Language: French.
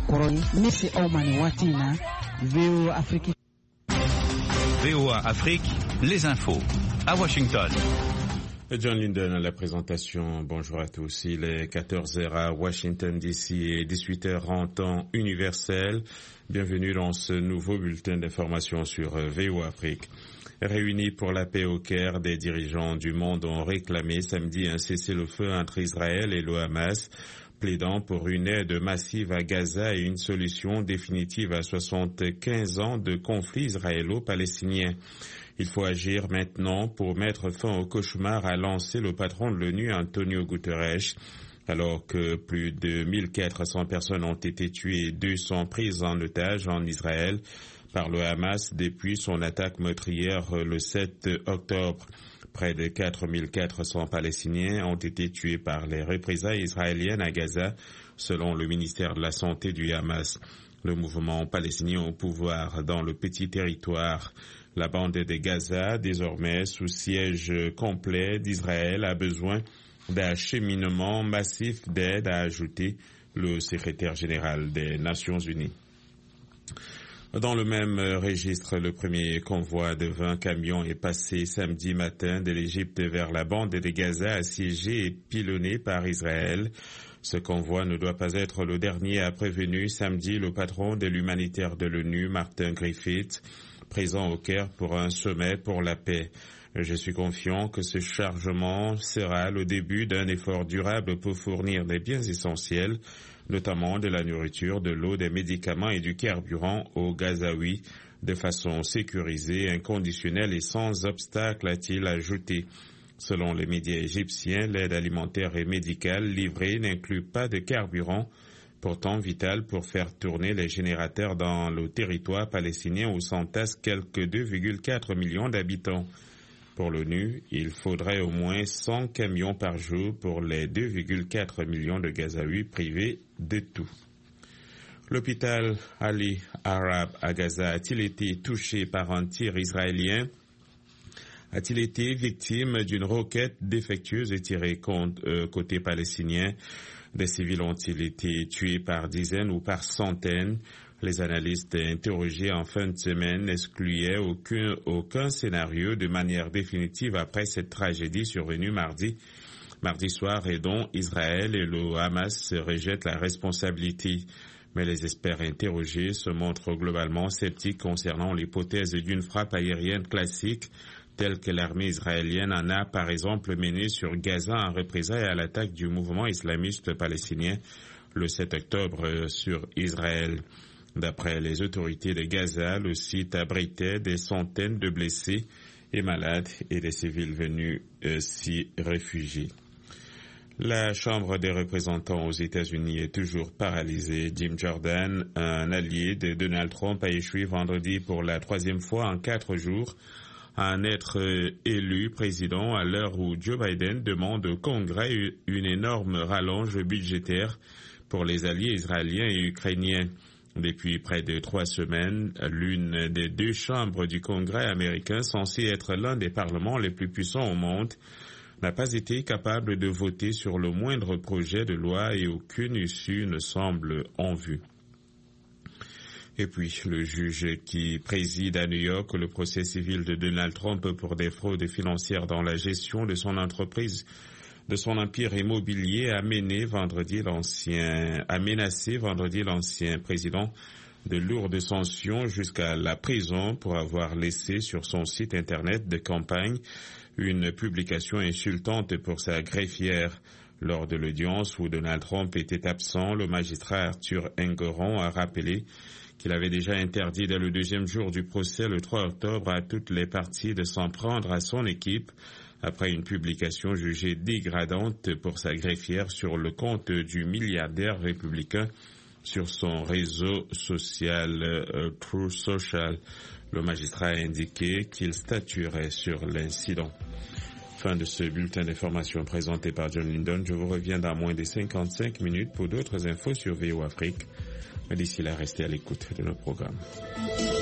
Koroi, Messi Omani Watina, VOA Afrique. VOA Afrique, les infos, à Washington. John Linden à la présentation. Bonjour à tous. Il est 14h à Washington DC et 18h en temps universel. Bienvenue dans ce nouveau bulletin d'information sur VOA Afrique. Réunis pour la paix au Caire, des dirigeants du monde ont réclamé samedi un cessez-le-feu entre Israël et le Hamas, plaidant pour une aide massive à Gaza et une solution définitive à 75 ans de conflit israélo-palestinien. Il faut agir maintenant pour mettre fin au cauchemar, a lancé le patron de l'ONU, Antonio Guterres, alors que plus de 1400 personnes ont été tuées et 200 prises en otage en Israël par le Hamas depuis son attaque meurtrière le 7 octobre. Près de 4400 Palestiniens ont été tués par les représailles israéliennes à Gaza, selon le ministère de la Santé du Hamas. Le mouvement palestinien au pouvoir dans le petit territoire, la bande de Gaza, désormais sous siège complet d'Israël, a besoin d'un cheminement massif d'aide, a ajouté le secrétaire général des Nations Unies. Dans le même registre, le premier convoi de 20 camions est passé samedi matin de l'Égypte vers la bande de Gaza, assiégée et pilonnée par Israël. Ce convoi ne doit pas être le dernier, a prévenu samedi le patron de l'humanitaire de l'ONU, Martin Griffiths, présent au Caire pour un sommet pour la paix. Je suis confiant que ce chargement sera le début d'un effort durable pour fournir des biens essentiels, notamment de la nourriture, de l'eau, des médicaments et du carburant aux Gazaouis, de façon sécurisée, inconditionnelle et sans obstacle, a-t-il ajouté. Selon les médias égyptiens, l'aide alimentaire et médicale livrée n'inclut pas de carburant, pourtant vital pour faire tourner les générateurs dans le territoire palestinien où s'entassent quelques 2,4 millions d'habitants. Pour l'ONU, il faudrait au moins 100 camions par jour pour les 2,4 millions de Gazaouis privés de tout. L'hôpital Ali Arab à Gaza a-t-il été touché par un tir israélien? A-t-il été victime d'une roquette défectueuse et tirée côté palestinien? Des civils ont-ils été tués par dizaines ou par centaines? Les analystes interrogés en fin de semaine n'excluaient aucun scénario de manière définitive après cette tragédie survenue mardi soir et dont Israël et le Hamas rejettent la responsabilité. Mais les experts interrogés se montrent globalement sceptiques concernant l'hypothèse d'une frappe aérienne classique telle que l'armée israélienne en a par exemple menée sur Gaza en représailles à l'attaque du mouvement islamiste palestinien le 7 octobre sur Israël. D'après les autorités de Gaza, le site abritait des centaines de blessés et malades et des civils venus s'y réfugier. La Chambre des représentants aux États-Unis est toujours paralysée. Jim Jordan, un allié de Donald Trump, a échoué vendredi pour la 3e fois en 4 jours à en être élu président à l'heure où Joe Biden demande au Congrès une énorme rallonge budgétaire pour les alliés israéliens et ukrainiens. Depuis près de 3 semaines, l'une des 2 chambres du Congrès américain, censée être l'un des parlements les plus puissants au monde, n'a pas été capable de voter sur le moindre projet de loi et aucune issue ne semble en vue. Et puis, le juge qui préside à New York le procès civil de Donald Trump pour des fraudes financières dans la gestion de son entreprise, de son empire immobilier, a menacé vendredi l'ancien président de lourdes sanctions jusqu'à la prison pour avoir laissé sur son site internet de campagne une publication insultante pour sa greffière. Lors de l'audience où Donald Trump était absent, le magistrat Arthur Engoron a rappelé qu'il avait déjà interdit dès le 2e jour du procès le 3 octobre à toutes les parties de s'en prendre à son équipe après une publication jugée dégradante pour sa greffière sur le compte du milliardaire républicain sur son réseau social Truth Social. Le magistrat a indiqué qu'il statuerait sur l'incident. Fin de ce bulletin d'information présenté par John Linden. Je vous reviens dans moins de 55 minutes pour d'autres infos sur VOA Afrique. Mais d'ici là, restez à l'écoute de nos programmes.